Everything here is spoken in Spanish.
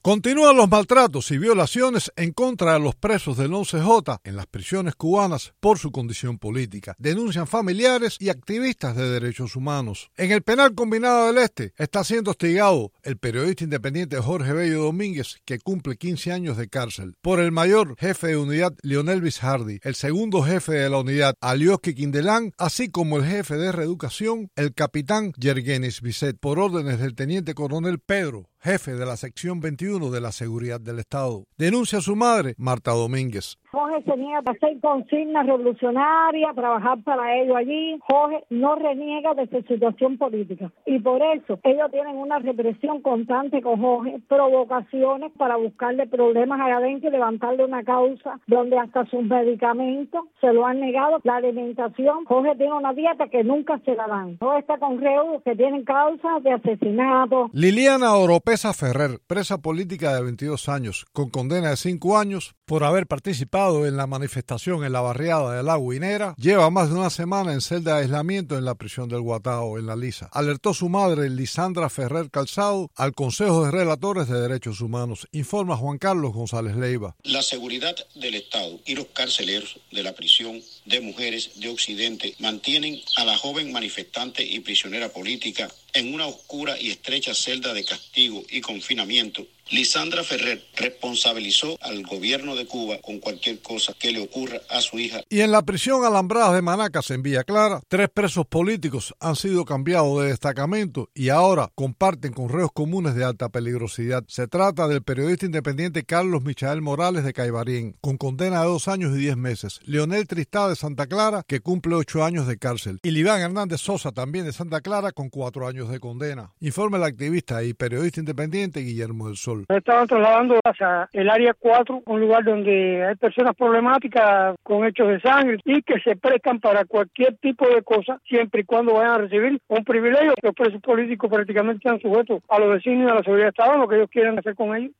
Continúan los maltratos y violaciones en contra de los presos del 11J en las prisiones cubanas por su condición política, denuncian familiares y activistas de derechos humanos. En el penal combinado del Este está siendo hostigado el periodista independiente Jorge Bello Domínguez, que cumple 15 años de cárcel, por el mayor jefe de unidad Lionel Bishardi, el segundo jefe de la unidad Alioski Quindelán, así como el jefe de reeducación, el capitán Yergenis Bisset, por órdenes del teniente coronel Pedro, jefe de la sección 21 de la Seguridad del Estado. Denuncia a su madre, Marta Domínguez. Jorge tenía que hacer consignas revolucionarias, trabajar para ello allí. Jorge no reniega de su situación política y por eso ellos tienen una represión constante con Jorge, provocaciones para buscarle problemas allá adentro y levantarle una causa donde hasta sus medicamentos se lo han negado. La alimentación, Jorge tiene una dieta que nunca se la dan. Jorge está con reudos que tienen causas de asesinato. Liliana Oropesa Ferrer, presa política de 22 años, con condena de 5 años por haber participado en la manifestación en la barriada de La Guinera, lleva más de una semana en celda de aislamiento en la prisión del Guatao, en La Lisa. Alertó su madre, Lisandra Ferrer Calzado, al Consejo de Relatores de Derechos Humanos. Informa Juan Carlos González Leiva. La seguridad del Estado y los carceleros de la prisión de mujeres de Occidente mantienen a la joven manifestante y prisionera política en una oscura y estrecha celda de castigo y confinamiento. Lisandra Ferrer responsabilizó al gobierno de Cuba con cualquier cosa que le ocurra a su hija. Y en la prisión Alambradas de Manacas, en Villa Clara, 3 presos políticos han sido cambiados de destacamento y ahora comparten con reos comunes de alta peligrosidad. Se trata del periodista independiente Carlos Michael Morales de Caibarien, con condena de 2 años y 10 meses, Leonel Tristá de Santa Clara, que cumple 8 años de cárcel, y Liván Hernández Sosa, también de Santa Clara, con 4 años de condena. Informa el activista y periodista independiente Guillermo del Sol. Estaban trasladando hacia el área 4, un lugar donde hay personas problemáticas con hechos de sangre y que se prestan para cualquier tipo de cosa, siempre y cuando vayan a recibir un privilegio. Los presos políticos prácticamente están sujetos a los designios de la seguridad del Estado, lo que ellos quieren hacer con ellos.